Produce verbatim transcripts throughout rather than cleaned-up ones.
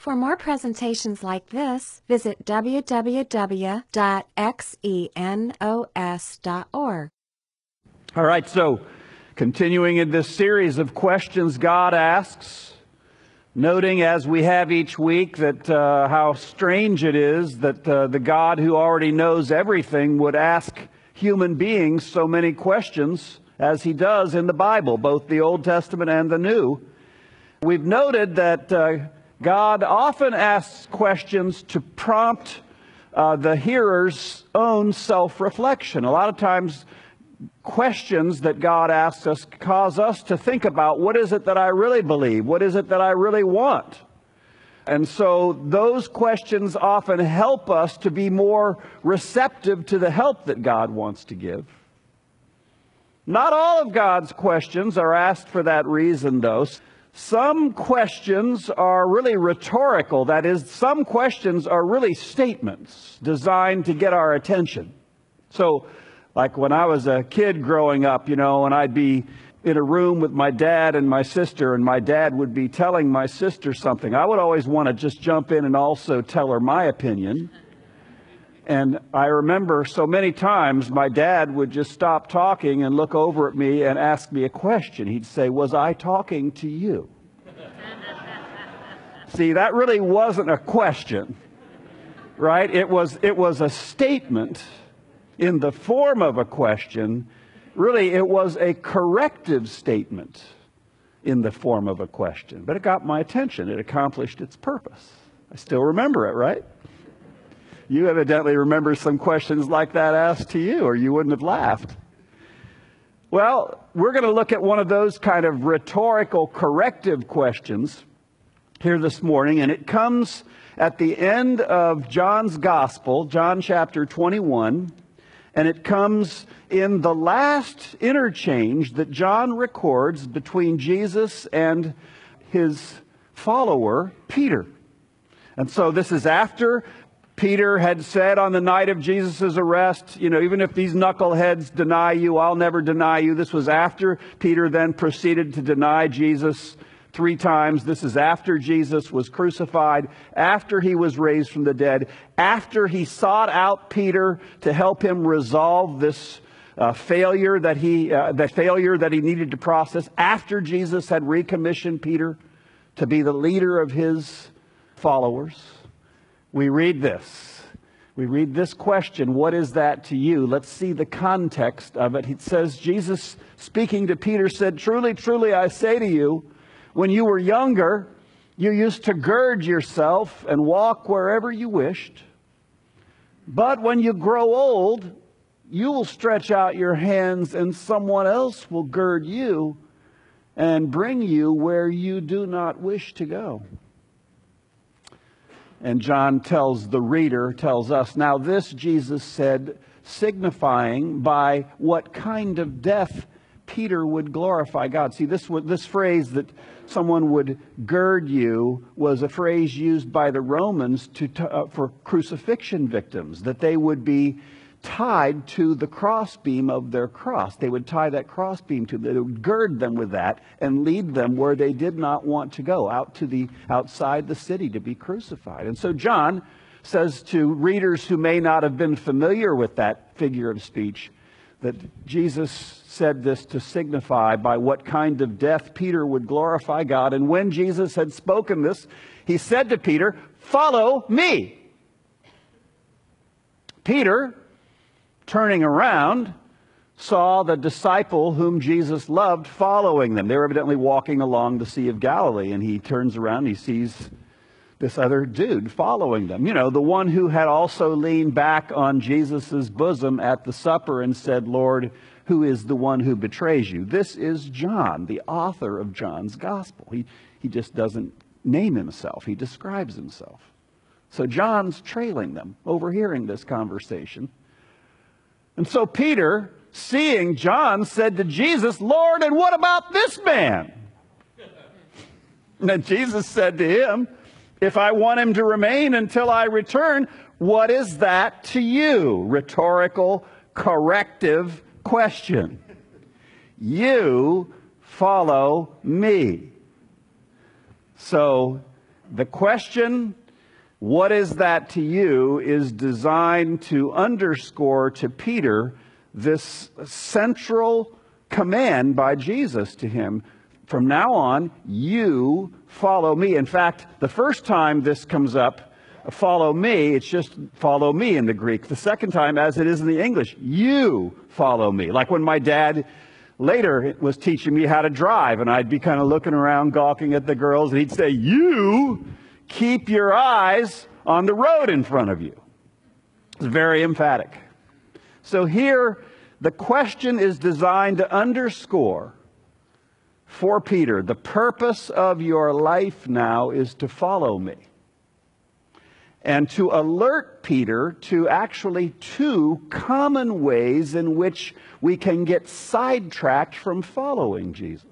For more presentations like this, visit w w w dot xenos dot org. All right, so continuing in this series of questions God asks, noting as we have each week that uh, how strange it is that uh, the God who already knows everything would ask human beings so many questions as he does in the Bible, both the Old Testament and the New. We've noted that uh, God often asks questions to prompt uh, the hearer's own self-reflection. A lot of times questions that God asks us cause us to think about, what is it that I really believe? What is it that I really want? And so those questions often help us to be more receptive to the help that God wants to give. Not all of God's questions are asked for that reason, though. Some questions are really rhetorical. That is, some questions are really statements designed to get our attention. So, like when I was a kid growing up, you know, and I'd be in a room with my dad and my sister, and my dad would be telling my sister something, I would always want to just jump in and also tell her my opinion. And I remember so many times my dad would just stop talking and look over at me and ask me a question. He'd say, "Was I talking to you?" See, that really wasn't a question, right? It was, it was a statement in the form of a question. Really, it was a corrective statement in the form of a question. But it got my attention. It accomplished its purpose. I still remember it, right? You evidently remember some questions like that asked to you, or you wouldn't have laughed. Well, we're going to look at one of those kind of rhetorical corrective questions here this morning, and it comes at the end of John's Gospel, John chapter twenty-one, and it comes in the last interchange that John records between Jesus and his follower, Peter. And so this is after Peter had said on the night of Jesus' arrest, you know, even if these knuckleheads deny you, I'll never deny you. This was after Peter then proceeded to deny Jesus three times. This is after Jesus was crucified, after he was raised from the dead, after he sought out Peter to help him resolve this uh, failure that he, uh, the failure that he needed to process, after Jesus had recommissioned Peter to be the leader of his followers. We read this. We read this question, what is that to you? Let's see the context of it. It says, Jesus speaking to Peter said, "Truly, truly, I say to you, when you were younger, you used to gird yourself and walk wherever you wished. But when you grow old, you will stretch out your hands and someone else will gird you and bring you where you do not wish to go." And John tells the reader, tells us, now this Jesus said, signifying by what kind of death Peter would glorify God. See, this this phrase that someone would gird you was a phrase used by the Romans to uh, for crucifixion victims, that they would be tied to the crossbeam of their cross. They would tie that crossbeam to them. They would gird them with that and lead them where they did not want to go, out to the outside the city to be crucified. And so John says to readers who may not have been familiar with that figure of speech, that Jesus said this to signify by what kind of death Peter would glorify God. And when Jesus had spoken this, he said to Peter, "Follow me." Peter, turning around, saw the disciple whom Jesus loved following them. They were evidently walking along the Sea of Galilee, and he turns around and he sees this other dude following them. You know, the one who had also leaned back on Jesus' bosom at the supper and said, "Lord, who is the one who betrays you?" This is John, the author of John's Gospel. He, he just doesn't name himself. He describes himself. So John's trailing them, overhearing this conversation. And so Peter, seeing John, said to Jesus, "Lord, and what about this man?" And then Jesus said to him, "If I want him to remain until I return, what is that to you?" Rhetorical, corrective question. "You follow me." So The question, what is that to you, is designed to underscore to Peter this central command by Jesus to him. From now on, you follow me. In fact, the first time this comes up, follow me, it's just follow me in the Greek. The second time, as it is in the English, you follow me. Like when my dad later was teaching me how to drive, and I'd be kind of looking around, gawking at the girls, and he'd say, you keep your eyes on the road in front of you. It's very emphatic. So here, the question is designed to underscore for Peter, the purpose of your life now is to follow me. And to alert Peter to actually two common ways in which we can get sidetracked from following Jesus.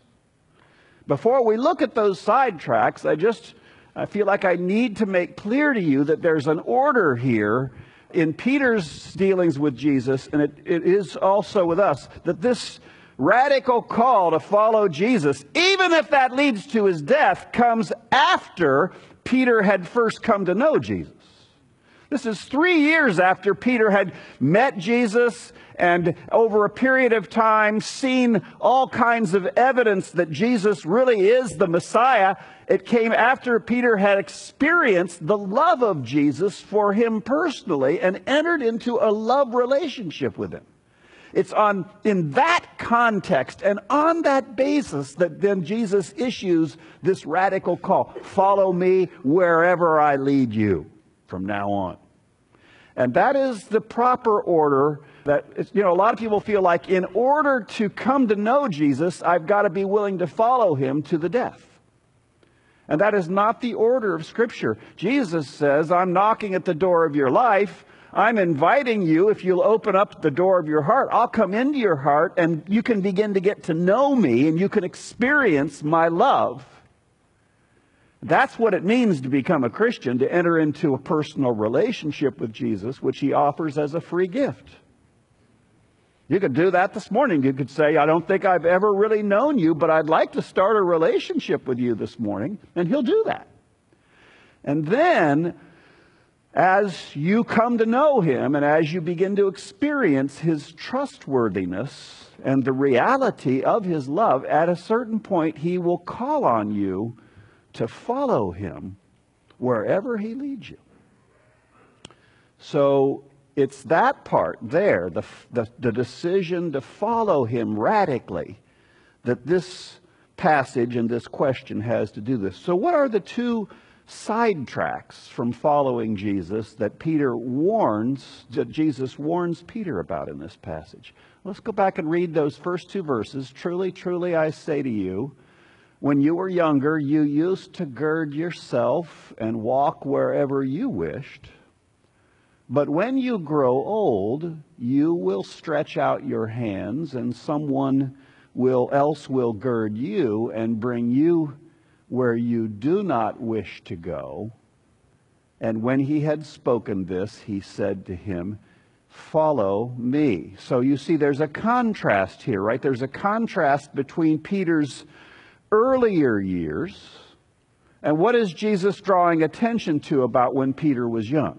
Before we look at those sidetracks, I just I feel like I need to make clear to you that there's an order here in Peter's dealings with Jesus, and it, it is also with us, that this radical call to follow Jesus, even if that leads to his death, comes after Peter had first come to know Jesus. This is three years after Peter had met Jesus and over a period of time seen all kinds of evidence that Jesus really is the Messiah. It came after Peter had experienced the love of Jesus for him personally and entered into a love relationship with him. It's on in that context and on that basis that then Jesus issues this radical call. Follow me wherever I lead you from now on. And that is the proper order that, you know, a lot of people feel like in order to come to know Jesus, I've got to be willing to follow him to the death. And that is not the order of Scripture. Jesus says, I'm knocking at the door of your life. I'm inviting you, if you'll open up the door of your heart, I'll come into your heart and you can begin to get to know me and you can experience my love. That's what it means to become a Christian, to enter into a personal relationship with Jesus, which he offers as a free gift. You could do that this morning. You could say, I don't think I've ever really known you, but I'd like to start a relationship with you this morning. And he'll do that. And then, as you come to know him and as you begin to experience his trustworthiness and the reality of his love, at a certain point he will call on you to follow him wherever he leads you. So it's that part there, the, the, the decision to follow him radically, that this passage and this question has to do this. So what are the two sidetracks from following Jesus that Peter warns, that Jesus warns Peter about in this passage? Let's go back and read those first two verses. Truly, truly, I say to you, when you were younger, you used to gird yourself and walk wherever you wished. But when you grow old, you will stretch out your hands, and someone will else will gird you and bring you where you do not wish to go. And when he had spoken this, he said to him, follow me. So you see, there's a contrast here, right? There's a contrast between Peter's earlier years and what is Jesus drawing attention to about when Peter was young.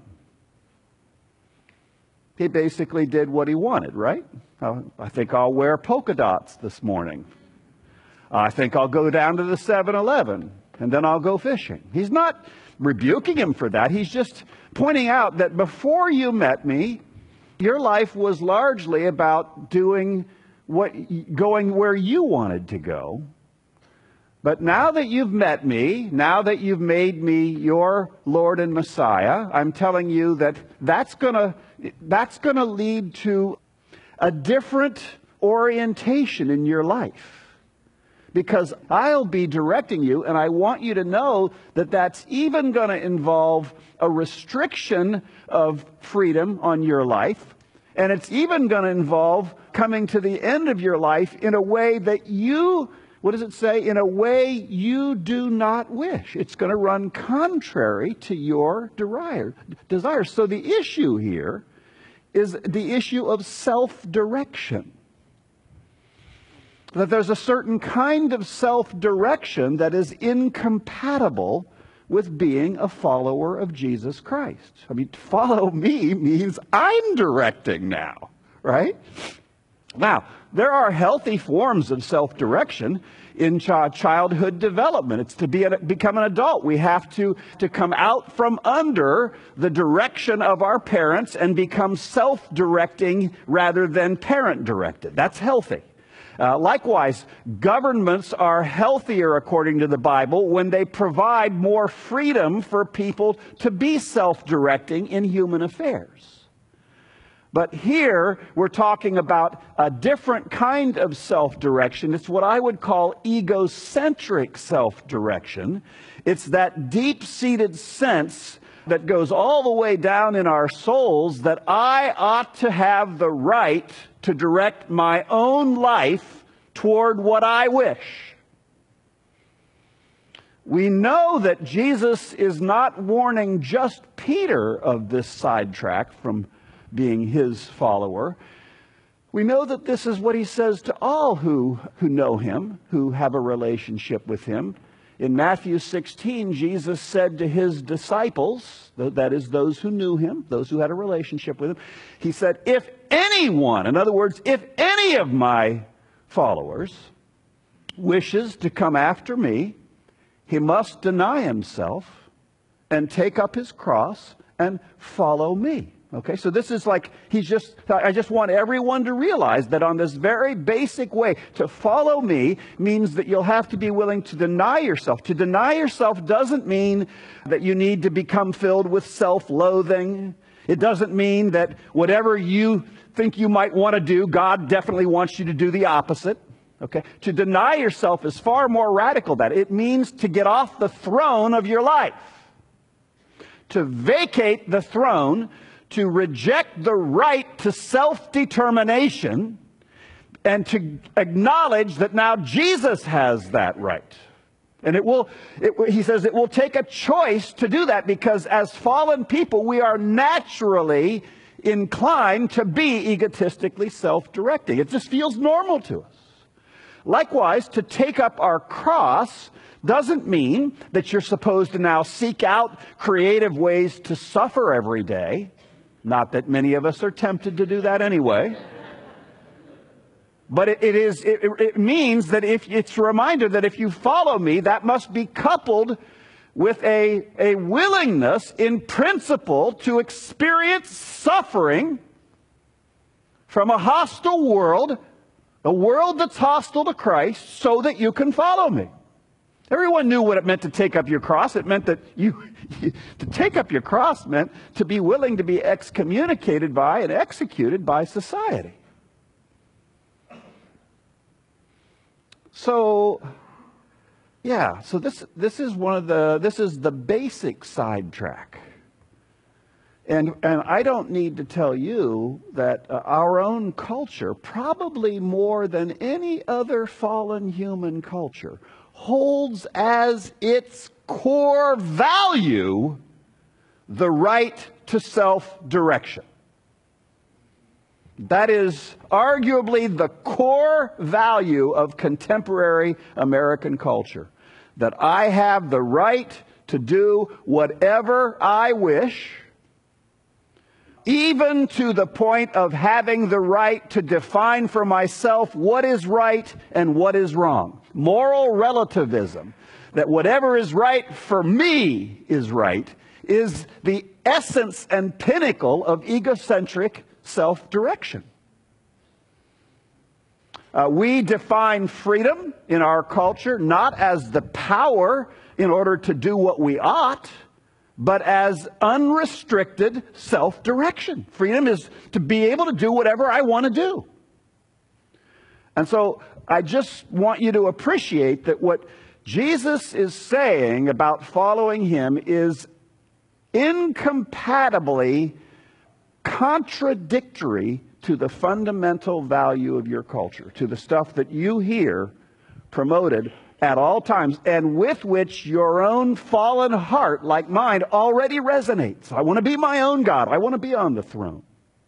He basically did what he wanted, right? I think I'll wear polka dots this morning. I think I'll go down to the seven eleven and then I'll go fishing. He's not rebuking him for that. He's just pointing out that before you met me, your life was largely about doing what, going where you wanted to go. But now that you've met me, now that you've made me your Lord and Messiah, I'm telling you that that's gonna, that's gonna lead to a different orientation in your life. Because I'll be directing you, and I want you to know that that's even going to involve a restriction of freedom on your life. And it's even going to involve coming to the end of your life in a way that you, what does it say? In a way you do not wish. It's going to run contrary to your desires. So the issue here is the issue of self-direction. That there's a certain kind of self-direction that is incompatible with being a follower of Jesus Christ. I mean, follow me means I'm directing now, right? Now, there are healthy forms of self-direction in ch- childhood development. It's to be a, become an adult. We have to, to come out from under the direction of our parents and become self-directing rather than parent-directed. That's healthy. Uh, likewise, governments are healthier, according to the Bible, when they provide more freedom for people to be self-directing in human affairs. But here, we're talking about a different kind of self-direction. It's what I would call egocentric self-direction. It's that deep-seated sense that goes all the way down in our souls that I ought to have the right to direct my own life toward what I wish. We know that Jesus is not warning just Peter of this sidetrack from being his follower. We know that this is what he says to all who, who know him, who have a relationship with him. In Matthew sixteen, Jesus said to his disciples, that is those who knew him, those who had a relationship with him, he said, if anyone, in other words, if any of my followers wishes to come after me, he must deny himself and take up his cross and follow me. Okay, so this is like, he's just, I just want everyone to realize that on this very basic way, to follow me means that you'll have to be willing to deny yourself. To deny yourself doesn't mean that you need to become filled with self-loathing. It doesn't mean that whatever you think you might want to do, God definitely wants you to do the opposite. Okay, to deny yourself is far more radical than that. It means to get off the throne of your life. To vacate the throne, to reject the right to self-determination, and to acknowledge that now Jesus has that right. And it will, it, he says, it will take a choice to do that, because as fallen people, we are naturally inclined to be egotistically self-directing. It just feels normal to us. Likewise, to take up our cross doesn't mean that you're supposed to now seek out creative ways to suffer every day. Not that many of us are tempted to do that anyway. But it, it is, it, it means that if it's a reminder that if you follow me, that must be coupled with a, a willingness in principle to experience suffering from a hostile world, a world that's hostile to Christ, so that you can follow me. Everyone knew what it meant to take up your cross. It meant that you, to take up your cross meant to be willing to be excommunicated by and executed by society. So, yeah, so this, this is one of the, this is the basic sidetrack. And, and I don't need to tell you that uh, our own culture, probably more than any other fallen human culture, holds as its core value the right to self-direction. That is arguably the core value of contemporary American culture. That I have the right to do whatever I wish, even to the point of having the right to define for myself what is right and what is wrong. Moral relativism, that whatever is right for me is right, is the essence and pinnacle of egocentric self-direction. Uh, we define freedom in our culture not as the power in order to do what we ought, but as unrestricted self-direction. Freedom is to be able to do whatever I want to do. And so I just want you to appreciate that what Jesus is saying about following him is incompatibly contradictory to the fundamental value of your culture, to the stuff that you hear promoted at all times, and with which your own fallen heart, like mine, already resonates. I want to be my own God. I want to be on the throne.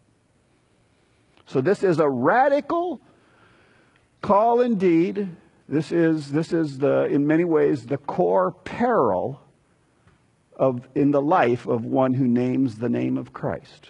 So this is a radical call indeed. This is, this is the, in many ways, the core peril of, in the life of one who names the name of Christ.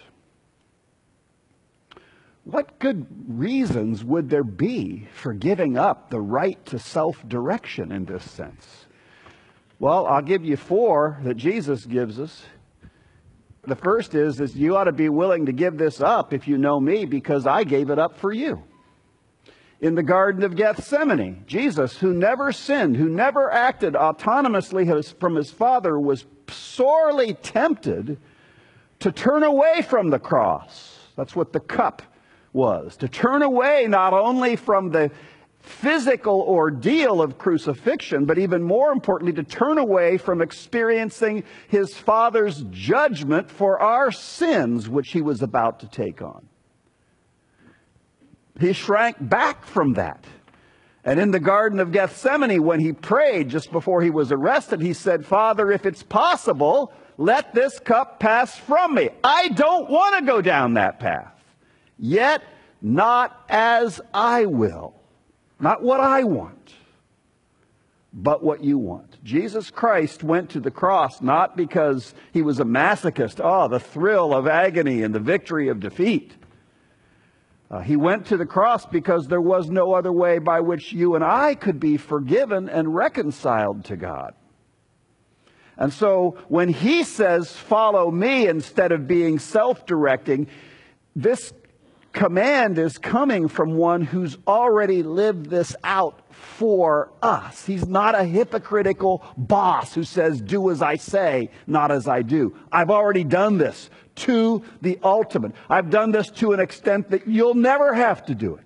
What good reasons would there be for giving up the right to self-direction in this sense? Well, I'll give you four that Jesus gives us. The first is, is you ought to be willing to give this up if you know me, because I gave it up for you. In the Garden of Gethsemane, Jesus, who never sinned, who never acted autonomously from his Father, was sorely tempted to turn away from the cross. That's what the cup was. To turn away not only from the physical ordeal of crucifixion, but even more importantly, to turn away from experiencing his Father's judgment for our sins, which he was about to take on. He shrank back from that. And in the Garden of Gethsemane, when he prayed just before he was arrested, he said, Father, if it's possible, let this cup pass from me. I don't want to go down that path. Yet, not as I will. Not what I want, but what you want. Jesus Christ went to the cross not because he was a masochist. Oh, the thrill of agony and the victory of defeat. Uh, he went to the cross because there was no other way by which you and I could be forgiven and reconciled to God. And so when he says, follow me, instead of being self-directing, this command is coming from one who's already lived this out for us. He's not a hypocritical boss who says, do as I say, not as I do. I've already done this to the ultimate. I've done this to an extent that you'll never have to do it.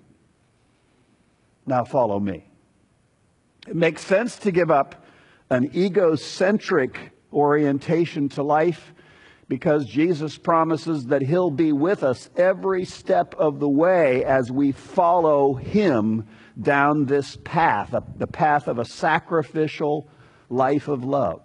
Now follow me. It makes sense to give up an egocentric orientation to life, because Jesus promises that he'll be with us every step of the way as we follow him down this path, the path of a sacrificial life of love.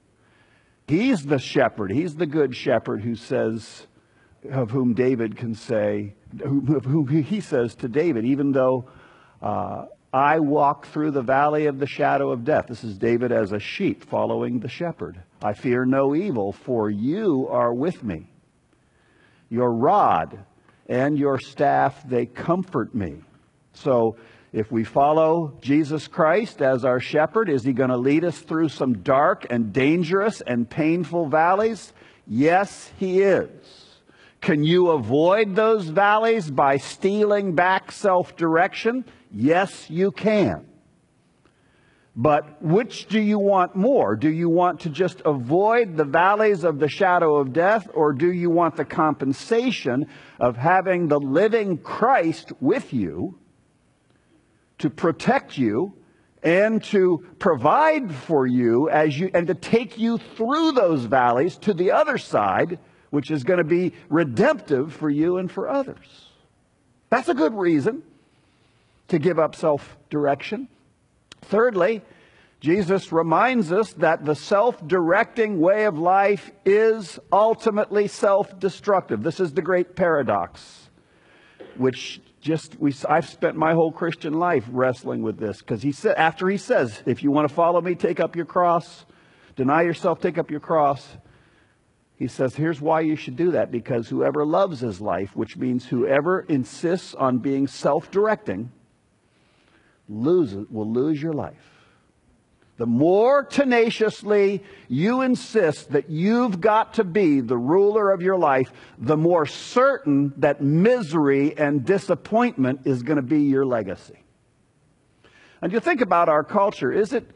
He's the shepherd. He's the good shepherd who says, of whom David can say, of whom he says to David, even though uh, I walk through the valley of the shadow of death. This is David as a sheep following the shepherd. I fear no evil, for you are with me. Your rod and your staff, they comfort me. So if we follow Jesus Christ as our shepherd, is he going to lead us through some dark and dangerous and painful valleys? Yes, he is. Can you avoid those valleys by stealing back self-direction? Yes, you can. But which do you want more? Do you want to just avoid the valleys of the shadow of death, or do you want the compensation of having the living Christ with you to protect you and to provide for you as you and to take you through those valleys to the other side, which is going to be redemptive for you and for others? That's a good reason to give up self-direction. Thirdly, Jesus reminds us that the self-directing way of life is ultimately self-destructive. This is the great paradox, which just we I've spent my whole Christian life wrestling with this, because he said, after he says, if you want to follow me, take up your cross, deny yourself, take up your cross. He says, here's why you should do that, because whoever loves his life, which means whoever insists on being self-directing, lose it, will lose your life. The more tenaciously you insist that you've got to be the ruler of your life, the more certain that misery and disappointment is going to be your legacy. And you think about our culture, is it,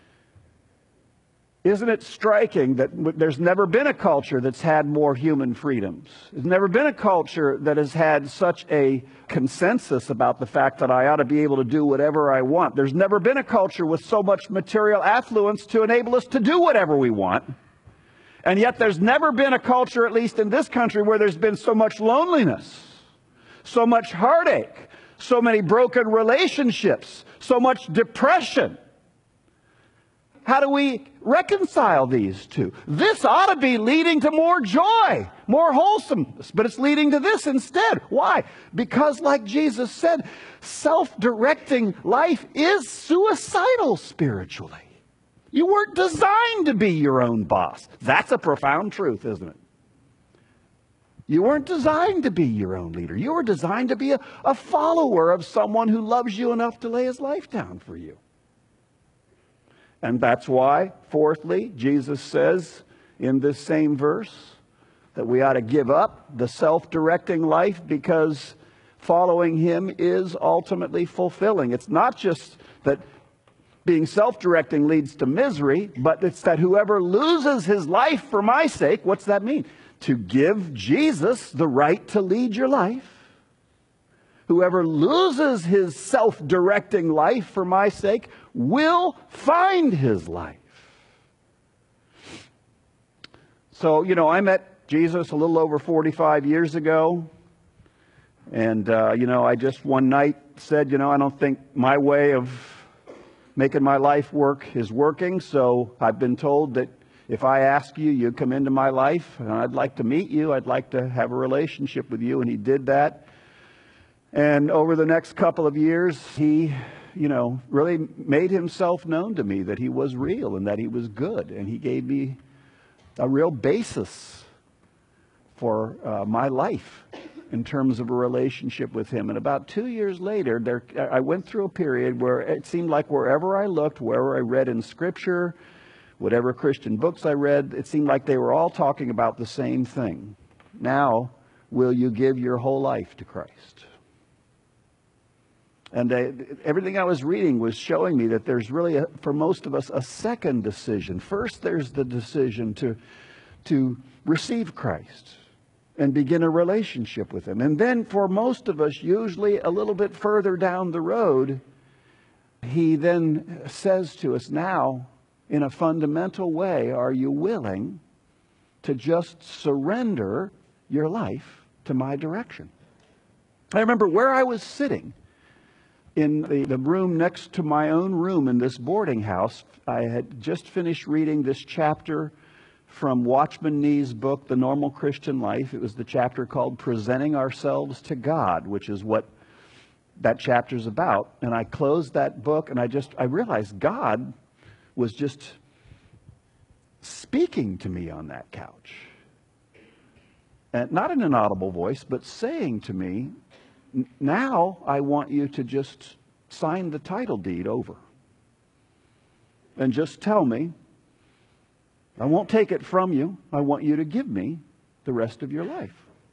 isn't it striking that there's never been a culture that's had more human freedoms? There's never been a culture that has had such a consensus about the fact that I ought to be able to do whatever I want. There's never been a culture with so much material affluence to enable us to do whatever we want. And yet there's never been a culture, at least in this country, where there's been so much loneliness, so much heartache, so many broken relationships, so much depression. How do we reconcile these two? This ought to be leading to more joy, more wholesomeness, but it's leading to this instead. Why? Because, like Jesus said, self-directing life is suicidal spiritually. You weren't designed to be your own boss. That's a profound truth, isn't it? You weren't designed to be your own leader. You were designed to be a, a follower of someone who loves you enough to lay his life down for you. And that's why, fourthly, Jesus says in this same verse that we ought to give up the self-directing life because following him is ultimately fulfilling. It's not just that being self-directing leads to misery, but it's that whoever loses his life for my sake, what's that mean? To give Jesus the right to lead your life. Whoever loses his self-directing life for my sake will find his life. So, you know, I met Jesus a little over forty-five years ago. And, uh, you know, I just one night said, you know, I don't think my way of making my life work is working. So I've been told that if I ask you, you come into my life, and I'd like to meet you. I'd like to have a relationship with you. And he did that. And over the next couple of years, he, you know, really made himself known to me that he was real and that he was good. And he gave me a real basis for uh, my life in terms of a relationship with him. And about two years later, there, I went through a period where it seemed like wherever I looked, wherever I read in Scripture, whatever Christian books I read, it seemed like they were all talking about the same thing. Now, will you give your whole life to Christ? And uh, everything I was reading was showing me that there's really, a, for most of us, a second decision. First, there's the decision to, to receive Christ and begin a relationship with him. And then for most of us, usually a little bit further down the road, he then says to us, now, in a fundamental way, are you willing to just surrender your life to my direction? I remember where I was sitting in the, the room next to my own room in this boarding house. I had just finished reading this chapter from Watchman Nee's book, The Normal Christian Life. It was the chapter called Presenting Ourselves to God, which is what that chapter's about. And I closed that book and I just, I realized God was just speaking to me on that couch. And not in an audible voice, but saying to me, now I want you to just sign the title deed over. And just tell me, I won't take it from you. I want you to give me the rest of your life.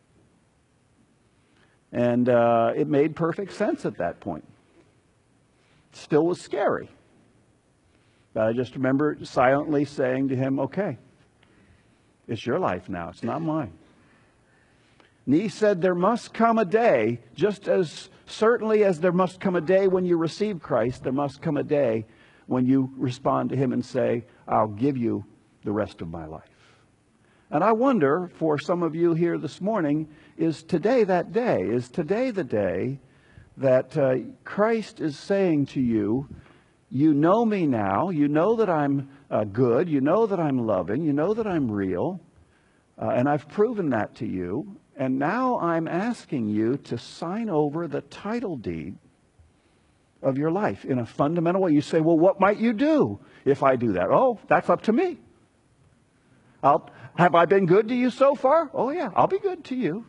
And uh, it made perfect sense at that point. Still was scary. But I just remember silently saying to him, okay, it's your life now. It's not mine. And he said, there must come a day, just as certainly as there must come a day when you receive Christ, there must come a day when you respond to him and say, I'll give you the rest of my life. And I wonder, for some of you here this morning, is today that day? Is today the day that uh, Christ is saying to you, you know me now, you know that I'm uh, good, you know that I'm loving, you know that I'm real, uh, and I've proven that to you, and now I'm asking you to sign over the title deed of your life in a fundamental way. You say, well, what might you do if I do that? Oh, that's up to me. I'll, have I been good to you so far? Oh, yeah, I'll be good to you.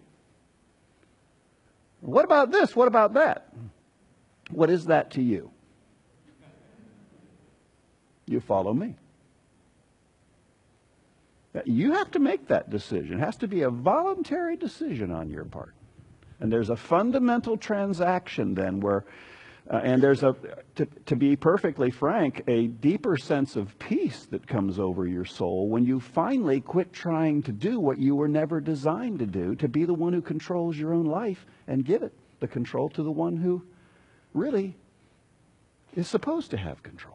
What about this? What about that? What is that to you? You follow me. You have to make that decision. It has to be a voluntary decision on your part. And there's a fundamental transaction then where, uh, and there's a, to, to be perfectly frank, a deeper sense of peace that comes over your soul when you finally quit trying to do what you were never designed to do, to be the one who controls your own life and give it the control to the one who really is supposed to have control.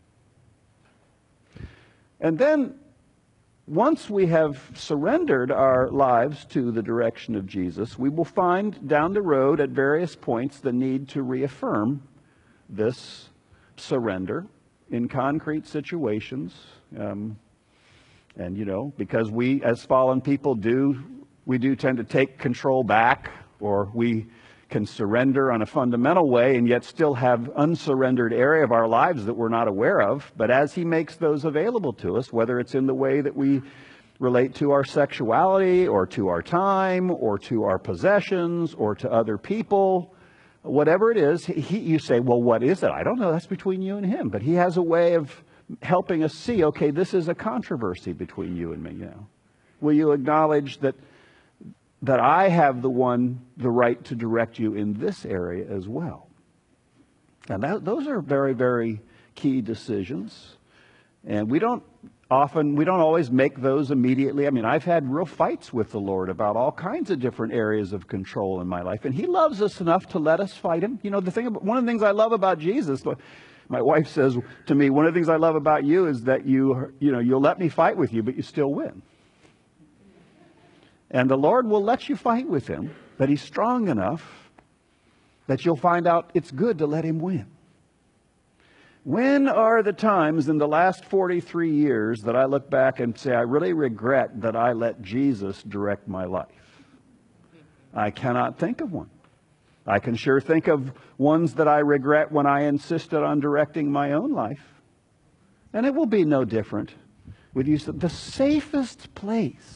And then, once we have surrendered our lives to the direction of Jesus, we will find down the road at various points the need to reaffirm this surrender in concrete situations. Um, and, you know, because we as fallen people do, we do tend to take control back, or we can surrender on a fundamental way and yet still have unsurrendered area of our lives that we're not aware of. But as he makes those available to us, whether it's in the way that we relate to our sexuality or to our time or to our possessions or to other people, whatever it is, he, you say, well, what is it? I don't know. That's between you and him. But he has a way of helping us see, okay, this is a controversy between you and me. You know, will you acknowledge that that I have the one, the right to direct you in this area as well? And that, those are very, very key decisions. And we don't often, we don't always make those immediately. I mean, I've had real fights with the Lord about all kinds of different areas of control in my life. And he loves us enough to let us fight him. You know, the thing about, one of the things I love about Jesus, my wife says to me, one of the things I love about you is that you, you know, you'll let me fight with you, but you still win. And the Lord will let you fight with him, but he's strong enough that you'll find out it's good to let him win. When are the times in the last forty-three years that I look back and say, I really regret that I let Jesus direct my life? I cannot think of one. I can sure think of ones that I regret when I insisted on directing my own life. And it will be no different with you. The safest place,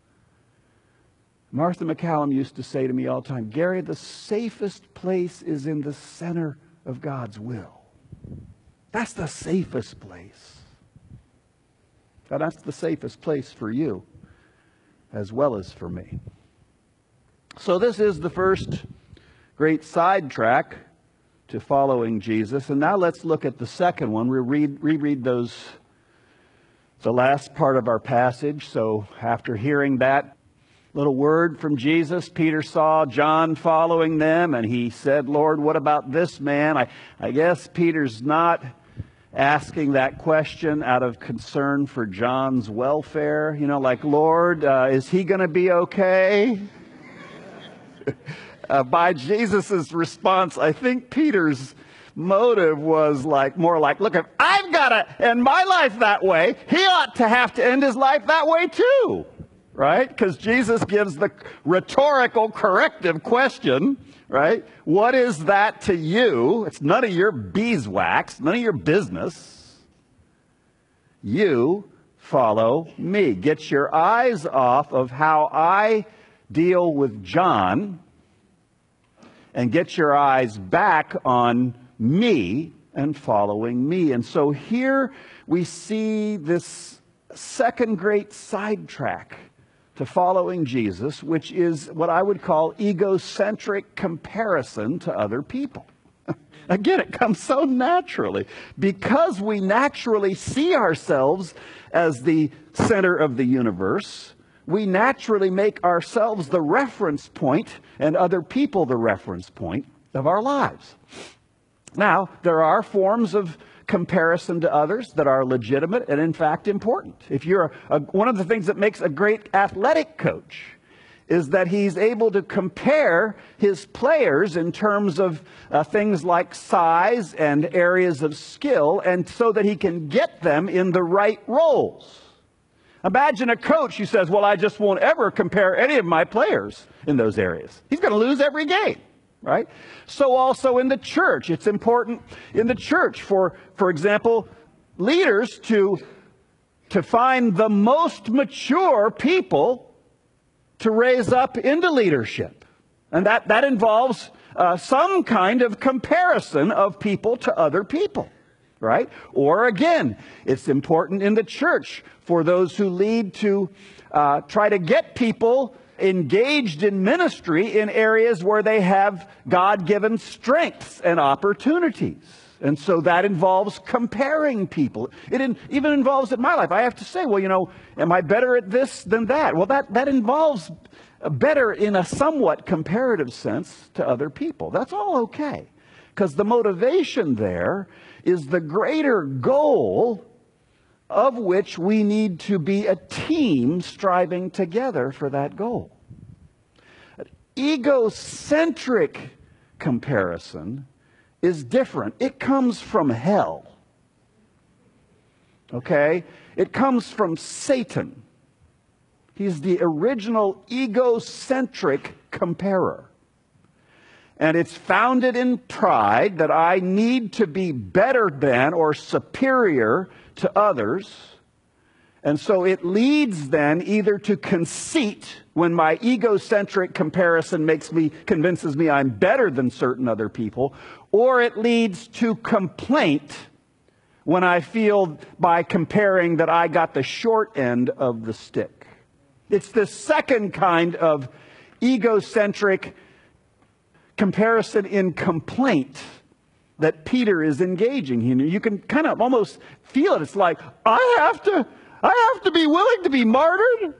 Martha MacCallum used to say to me all the time, Gary, the safest place is in the center of God's will. That's the safest place. And that's the safest place for you as well as for me. So this is the first great sidetrack to following Jesus. And now let's look at the second one. We read, reread those, the last part of our passage. So after hearing that little word from Jesus, Peter saw John following them, and he said, Lord, what about this man? I, I guess Peter's not asking that question out of concern for John's welfare. You know, like, Lord, uh, is he going to be okay? uh, by Jesus' response, I think Peter's motive was like more like, look, if I've got to end my life that way, he ought to have to end his life that way too. Right? Because Jesus gives the rhetorical corrective question, right? What is that to you? It's none of your beeswax, none of your business. You follow me. Get your eyes off of how I deal with John and get your eyes back on me and following me. And so here we see this second great sidetrack to following Jesus, which is what I would call egocentric comparison to other people. Again, it comes so naturally because we naturally see ourselves as the center of the universe. We naturally make ourselves the reference point and other people the reference point of our lives. Now, there are forms of comparison to others that are legitimate and in fact important. If you're a, a, one of the things that makes a great athletic coach is that he's able to compare his players in terms of uh, things like size and areas of skill, and so that he can get them in the right roles. Imagine a coach who says, well, I just won't ever compare any of my players in those areas. He's going to lose every game. Right? So also in the church, it's important in the church for, for example, leaders to, to find the most mature people to raise up into leadership. And that, that involves uh, some kind of comparison of people to other people. Right? Or again, it's important in the church for those who lead to uh, try to get people engaged in ministry in areas where they have God-given strengths and opportunities. And so that involves comparing people. It in, even involves in my life. I have to say, well, you know, am I better at this than that? Well, that, that involves better in a somewhat comparative sense to other people. That's all okay. Because the motivation there is the greater goal of which we need to be a team striving together for that goal. Egocentric comparison is different. It comes from hell. Okay? It comes from Satan. He's the original egocentric comparer. And it's founded in pride that I need to be better than or superior to others. And so it leads then either to conceit when my egocentric comparison makes me, convinces me I'm better than certain other people, or it leads to complaint when I feel by comparing that I got the short end of the stick. It's the second kind of egocentric comparison in complaint that Peter is engaging in. You can kind of almost feel it. It's like, I have to, I have to be willing to be martyred.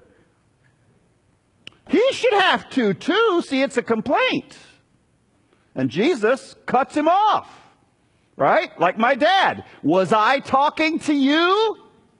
He should have to too. See, it's a complaint. And Jesus cuts him off. Right? Like my dad. Was I talking to you?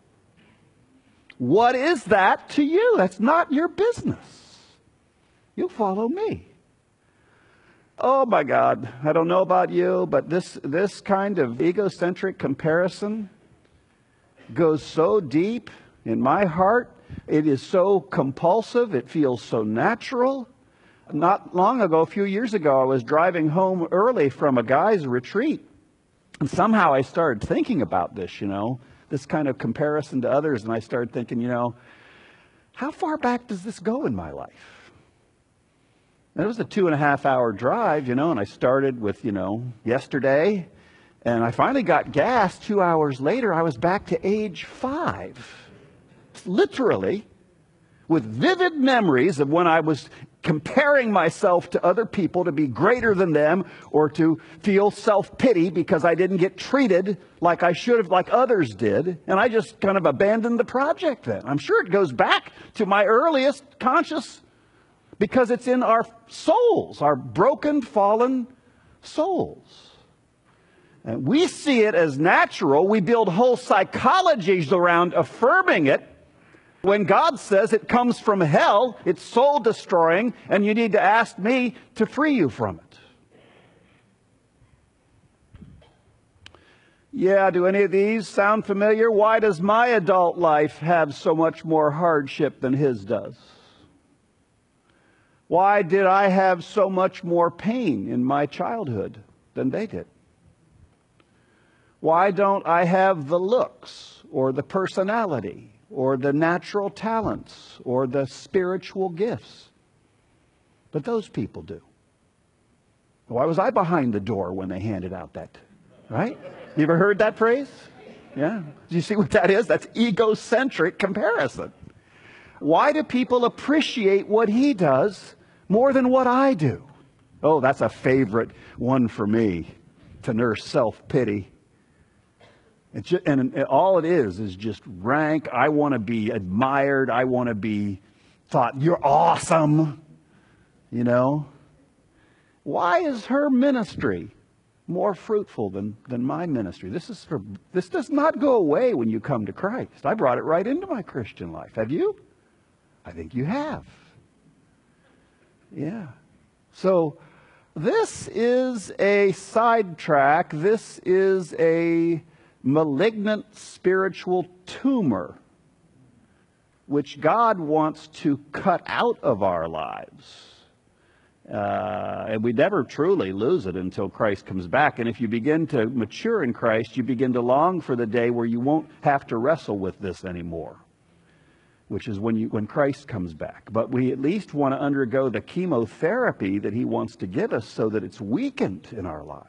What is that to you? That's not your business. You follow me. Oh my God, I don't know about you, but this, this kind of egocentric comparison goes so deep in my heart. It is so compulsive. It feels so natural. Not long ago, a few years ago, I was driving home early from a guy's retreat. And somehow I started thinking about this, you know, this kind of comparison to others. And I started thinking, you know, how far back does this go in my life? It was a two and a half hour drive, you know, and I started with, you know, yesterday, and I finally got gas. Two hours later, I was back to age five, literally, with vivid memories of when I was comparing myself to other people to be greater than them, or to feel self-pity because I didn't get treated like I should have, like others did. And I just kind of abandoned the project then. I'm sure it goes back to my earliest conscious, because it's in our souls, our broken, fallen souls. And we see it as natural. We build whole psychologies around affirming it. When God says it comes from hell, it's soul destroying, and you need to ask me to free you from it. Yeah, do any of these sound familiar? Why does my adult life have so much more hardship than his does? Why did I have so much more pain in my childhood than they did? Why don't I have the looks or the personality or the natural talents or the spiritual gifts? But those people do. Why was I behind the door when they handed out that? Right? You ever heard that phrase? Yeah. Do you see what that is? That's egocentric comparison. Why do people appreciate what he does more than what I do? Oh, that's a favorite one for me, to nurse self-pity. It's just, and all it is is just rank. I want to be admired. I want to be thought, you're awesome. You know? Why is her ministry more fruitful than, than my ministry? This is for, this does not go away when you come to Christ. I brought it right into my Christian life. Have you? I think you have. Yeah. So this is a sidetrack. This is a malignant spiritual tumor which God wants to cut out of our lives. Uh, and we never truly lose it until Christ comes back. And if you begin to mature in Christ, you begin to long for the day where you won't have to wrestle with this anymore, which is when you when Christ comes back. But we at least want to undergo the chemotherapy that he wants to give us so that it's weakened in our lives.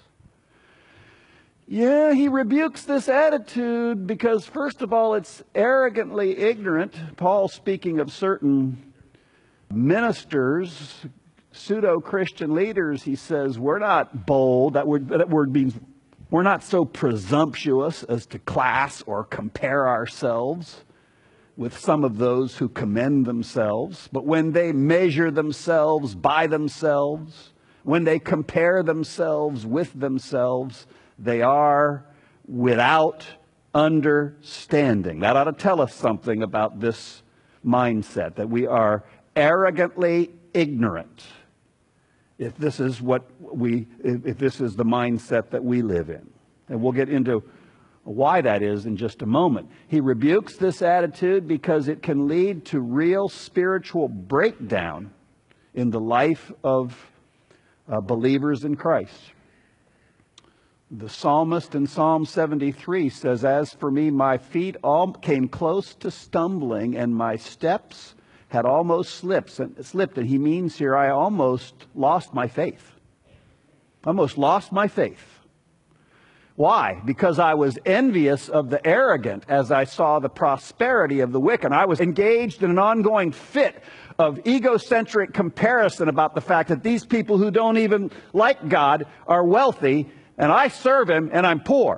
Yeah, he rebukes this attitude because, first of all, it's arrogantly ignorant. Paul, speaking of certain ministers, pseudo-Christian leaders, he says, we're not bold. That word, that word means we're not so presumptuous as to class or compare ourselves with some of those who commend themselves. But when they measure themselves by themselves, when they compare themselves with themselves, they are without understanding. That ought to tell us something about this mindset, that we are arrogantly ignorant. If this is what we, if this is the mindset that we live in. And we'll get into why that is in just a moment. He rebukes this attitude because it can lead to real spiritual breakdown in the life of uh, believers in Christ. The psalmist in Psalm seventy-three says, "As for me, my feet all came close to stumbling, and my steps had almost slipped." And slipped. And he means here, I almost lost my faith. Almost lost my faith. Why? Because I was envious of the arrogant as I saw the prosperity of the wicked. I was engaged in an ongoing fit of egocentric comparison about the fact that these people who don't even like God are wealthy, and I serve Him, and I'm poor.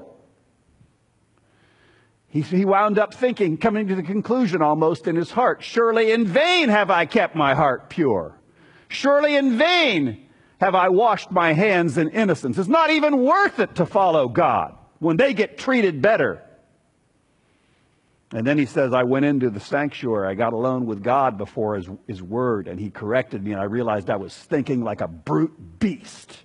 He, he wound up thinking, coming to the conclusion almost in his heart, "Surely in vain have I kept my heart pure. Surely in vain have I washed my hands in innocence." It's not even worth it to follow God when they get treated better. And then he says, "I went into the sanctuary. I got alone with God before his, his word, and He corrected me, and I realized I was thinking like a brute beast."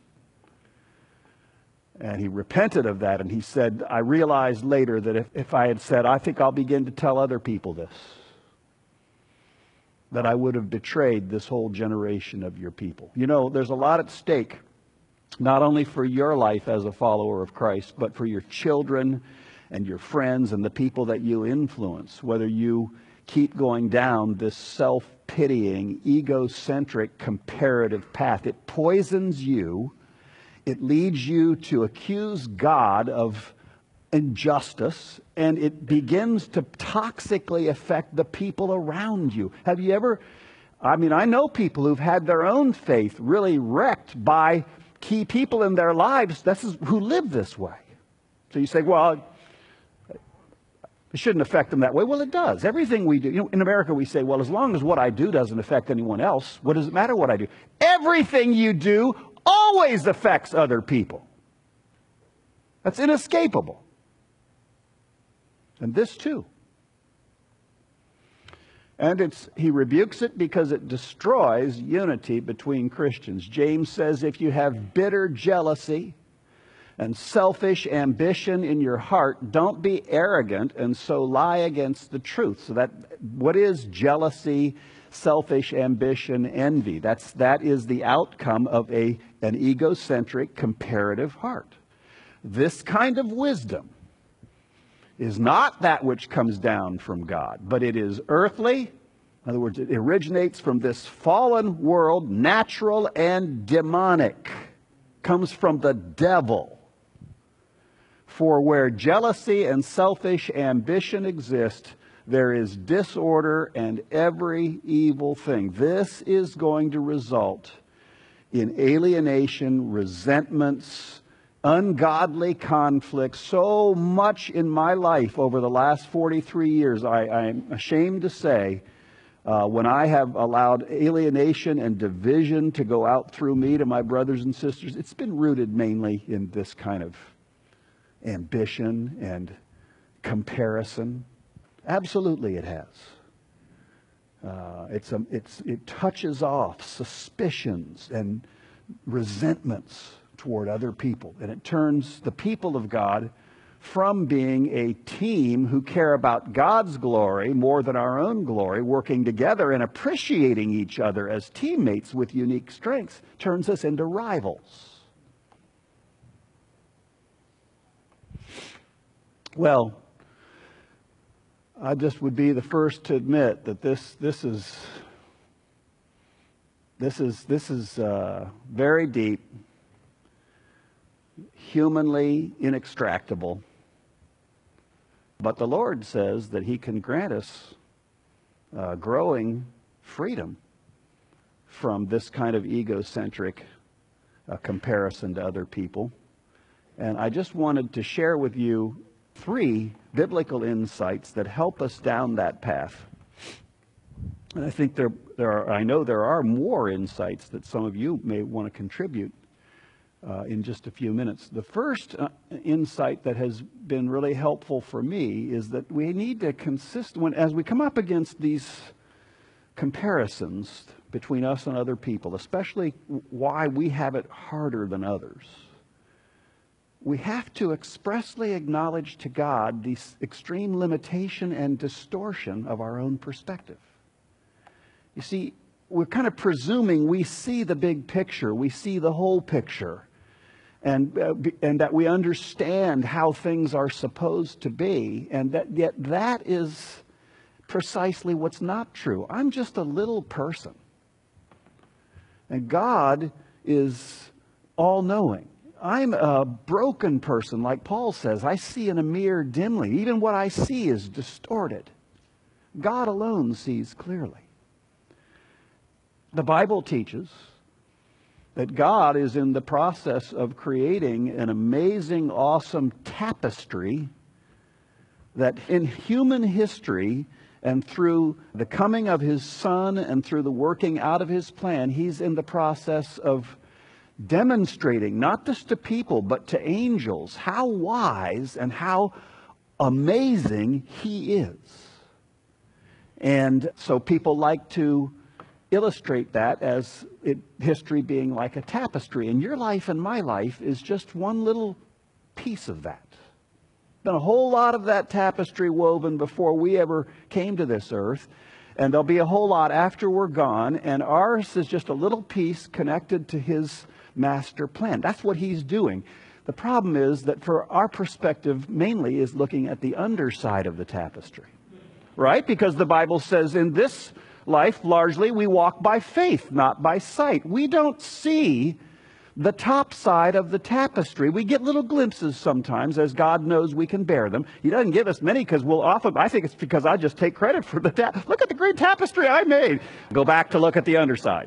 And he repented of that, and he said, "I realized later that if, if I had said, I think I'll begin to tell other people this, that I would have betrayed this whole generation of your people." You know, there's a lot at stake, not only for your life as a follower of Christ, but for your children and your friends and the people that you influence, whether you keep going down this self-pitying, egocentric, comparative path. It poisons you. It leads you to accuse God of injustice, and it begins to toxically affect the people around you. Have you ever, I mean, I know people who've had their own faith really wrecked by key people in their lives this is, who live this way. So you say, well, it shouldn't affect them that way. Well, it does. Everything we do, you know, in America we say, well, as long as what I do doesn't affect anyone else, what does it matter what I do? Everything you do always affects other people. That's inescapable. And this too. And it's, he rebukes it because it destroys unity between Christians. James says, if you have bitter jealousy and selfish ambition in your heart, don't be arrogant and so lie against the truth. So that, what is jealousy, selfish ambition, envy? That's, that is the outcome of a, an egocentric, comparative heart. This kind of wisdom is not that which comes down from God, but it is earthly. In other words, it originates from this fallen world, natural and demonic. Comes from the devil. For where jealousy and selfish ambition exist, there is disorder and every evil thing. This is going to result in alienation, resentments, ungodly conflict. So much in my life over the last forty-three years, I, I'm ashamed to say, uh, when I have allowed alienation and division to go out through me to my brothers and sisters, it's been rooted mainly in this kind of ambition and comparison. Absolutely it has. Uh, it's a, it's, it touches off suspicions and resentments toward other people. And it turns the people of God from being a team who care about God's glory more than our own glory, working together and appreciating each other as teammates with unique strengths, turns us into rivals. Well, I just would be the first to admit that this this is this is this is uh, very deep, humanly inextractable. But the Lord says that He can grant us uh, growing freedom from this kind of egocentric uh, comparison to other people. And I just wanted to share with you three biblical insights that help us down that path. And I think there, there are, I know there are more insights that some of you may want to contribute uh, in just a few minutes. The first uh, insight that has been really helpful for me is that we need to consist, when, as we come up against these comparisons between us and other people, especially why we have it harder than others, we have to expressly acknowledge to God the extreme limitation and distortion of our own perspective. You see, we're kind of presuming we see the big picture, we see the whole picture, and uh, and that we understand how things are supposed to be, and that yet that is precisely what's not true. I'm just a little person, and God is all-knowing. I'm a broken person, like Paul says. I see in a mirror dimly. Even what I see is distorted. God alone sees clearly. The Bible teaches that God is in the process of creating an amazing, awesome tapestry that in human history and through the coming of His Son and through the working out of His plan, He's in the process of demonstrating, not just to people, but to angels, how wise and how amazing He is. And so people like to illustrate that as it, history being like a tapestry. And your life and my life is just one little piece of that. Been a whole lot of that tapestry woven before we ever came to this earth. And there'll be a whole lot after we're gone. And ours is just a little piece connected to His master plan. That's what He's doing. The problem is that for our perspective mainly is looking at the underside of the tapestry. Right? Because the Bible says in this life, largely, we walk by faith, not by sight. We don't see the top side of the tapestry. We get little glimpses sometimes, as God knows we can bear them. He doesn't give us many because we'll often, I think it's because I just take credit for the tap. Look at the great tapestry I made. Go back to look at the underside.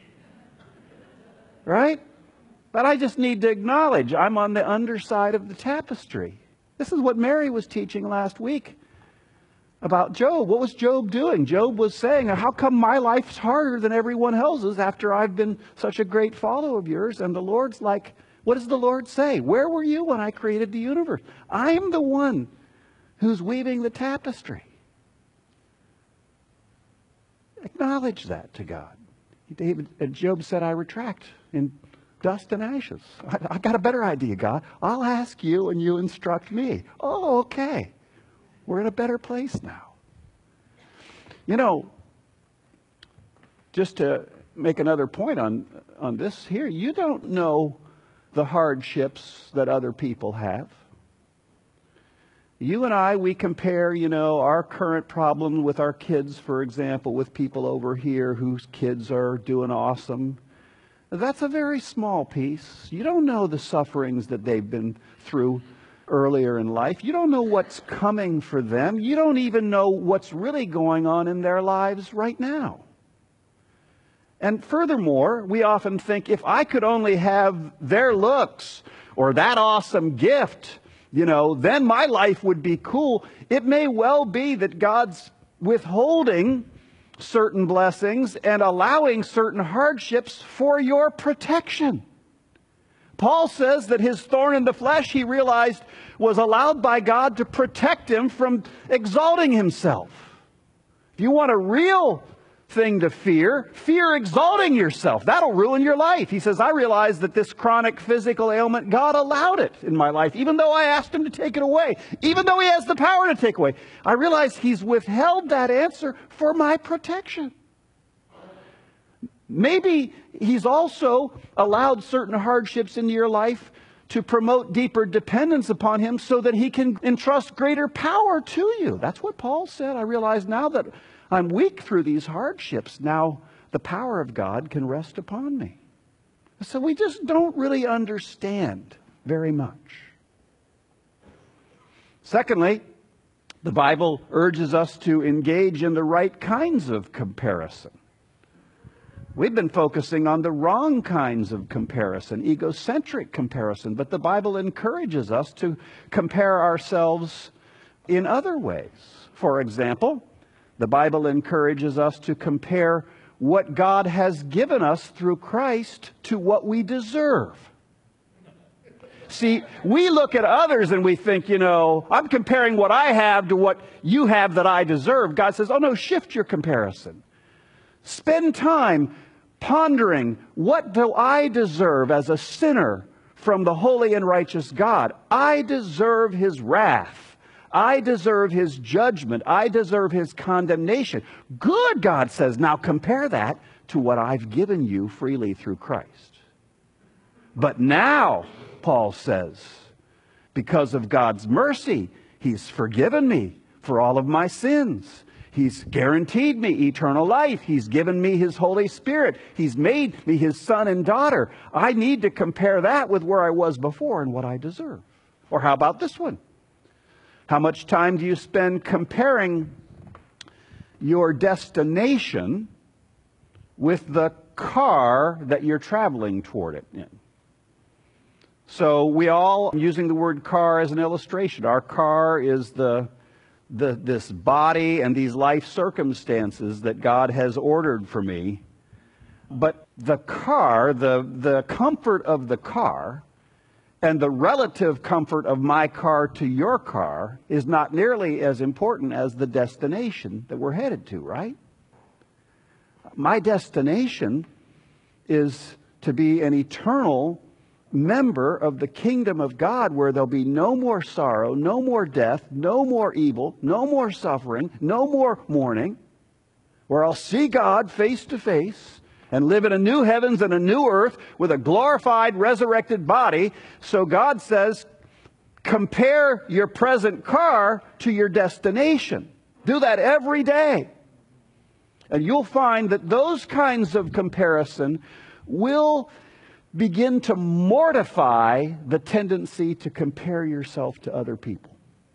Right? But I just need to acknowledge I'm on the underside of the tapestry. This is what Mary was teaching last week about Job. What was Job doing? Job was saying, how come my life's harder than everyone else's after I've been such a great follower of yours? And the Lord's like, what does the Lord say? Where were you when I created the universe? I'm the one who's weaving the tapestry. Acknowledge that to God. David, and Job said, I retract in dust and ashes. I, I got a better idea, God. I'll ask you and you instruct me. Oh, okay. We're in a better place now. You know, just to make another point on, on this here, you don't know the hardships that other people have. You and I, we compare, you know, our current problem with our kids, for example, with people over here whose kids are doing awesome. That's a very small piece. You don't know the sufferings that they've been through earlier in life. You don't know what's coming for them. You don't even know what's really going on in their lives right now. And furthermore, we often think if I could only have their looks or that awesome gift, you know, then my life would be cool. It may well be that God's withholding certain blessings and allowing certain hardships for your protection. Paul says that his thorn in the flesh, he realized, was allowed by God to protect him from exalting himself. If you want a real thing to fear, fear exalting yourself. That'll ruin your life. He says, I realize that this chronic physical ailment, God allowed it in my life, even though I asked Him to take it away, even though He has the power to take away. I realize He's withheld that answer for my protection. Maybe He's also allowed certain hardships into your life to promote deeper dependence upon Him so that He can entrust greater power to you. That's what Paul said. I realize now that I'm weak through these hardships. Now the power of God can rest upon me. So we just don't really understand very much. Secondly, the Bible urges us to engage in the right kinds of comparison. We've been focusing on the wrong kinds of comparison, egocentric comparison, but the Bible encourages us to compare ourselves in other ways. For example, the Bible encourages us to compare what God has given us through Christ to what we deserve. See, we look at others and we think, you know, I'm comparing what I have to what you have that I deserve. God says, oh no, shift your comparison. Spend time pondering, what do I deserve as a sinner from the holy and righteous God? I deserve His wrath. I deserve his judgment. I deserve his condemnation. Good, God says. Now compare that to what I've given you freely through Christ. But now, Paul says, because of God's mercy, he's forgiven me for all of my sins. He's guaranteed me eternal life. He's given me his Holy Spirit. He's made me his son and daughter. I need to compare that with where I was before and what I deserve. Or how about this one? How much time do you spend comparing your destination with the car that you're traveling toward it in? So we all, I'm using the word car as an illustration. Our car is the The, this body and these life circumstances that God has ordered for me. But the car, the, the comfort of the car and the relative comfort of my car to your car is not nearly as important as the destination that we're headed to, right? My destination is to be an eternal member of the kingdom of God, where there'll be no more sorrow, no more death, no more evil, no more suffering, no more mourning, where I'll see God face to face and live in a new heavens and a new earth with a glorified, resurrected body. So God says, compare your present car to your destination. Do that every day. And you'll find that those kinds of comparison will begin to mortify the tendency to compare yourself to other people.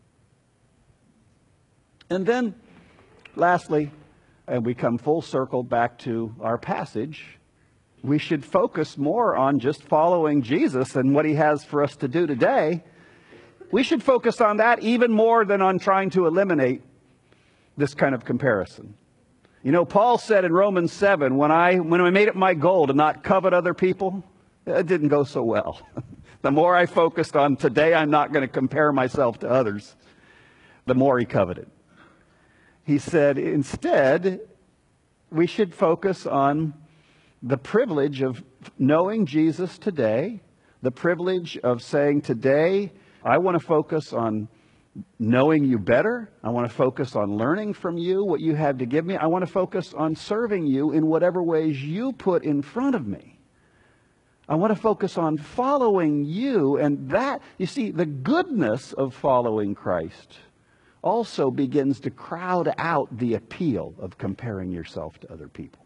And then, lastly, and we come full circle back to our passage, we should focus more on just following Jesus and what he has for us to do today. We should focus on that even more than on trying to eliminate this kind of comparison. You know, Paul said in Romans seven, when I, when I made it my goal to not covet other people, it didn't go so well. The more I focused on today, I'm not going to compare myself to others, the more he coveted. He said, instead, we should focus on the privilege of knowing Jesus today, the privilege of saying today, I want to focus on knowing you better. I want to focus on learning from you what you have to give me. I want to focus on serving you in whatever ways you put in front of me. I want to focus on following you, and that, you see, the goodness of following Christ also begins to crowd out the appeal of comparing yourself to other people.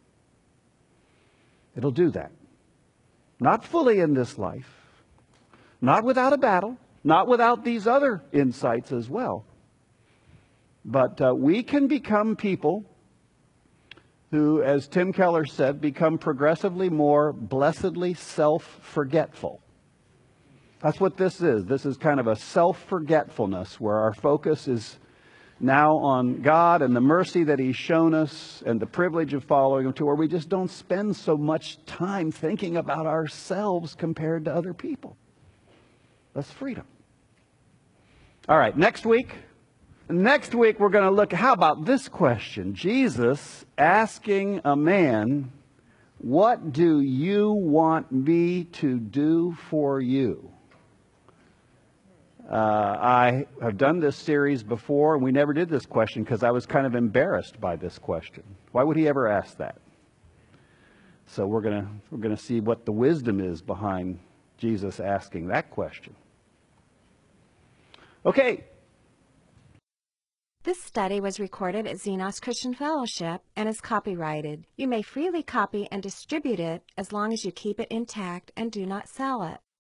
It'll do that. Not fully in this life, not without a battle, not without these other insights as well. But uh, we can become people who, as Tim Keller said, become progressively more blessedly self-forgetful. That's what this is. This is kind of a self-forgetfulness where our focus is now on God and the mercy that he's shown us and the privilege of following him, to where we just don't spend so much time thinking about ourselves compared to other people. That's freedom. All right, next week. Next week, we're going to look, how about this question? Jesus asking a man, what do you want me to do for you? Uh, I have done this series before, and we never did this question because I was kind of embarrassed by this question. Why would he ever ask that? So we're going to we're going to see what the wisdom is behind Jesus asking that question. Okay. This study was recorded at Xenos Christian Fellowship and is copyrighted. You may freely copy and distribute it as long as you keep it intact and do not sell it.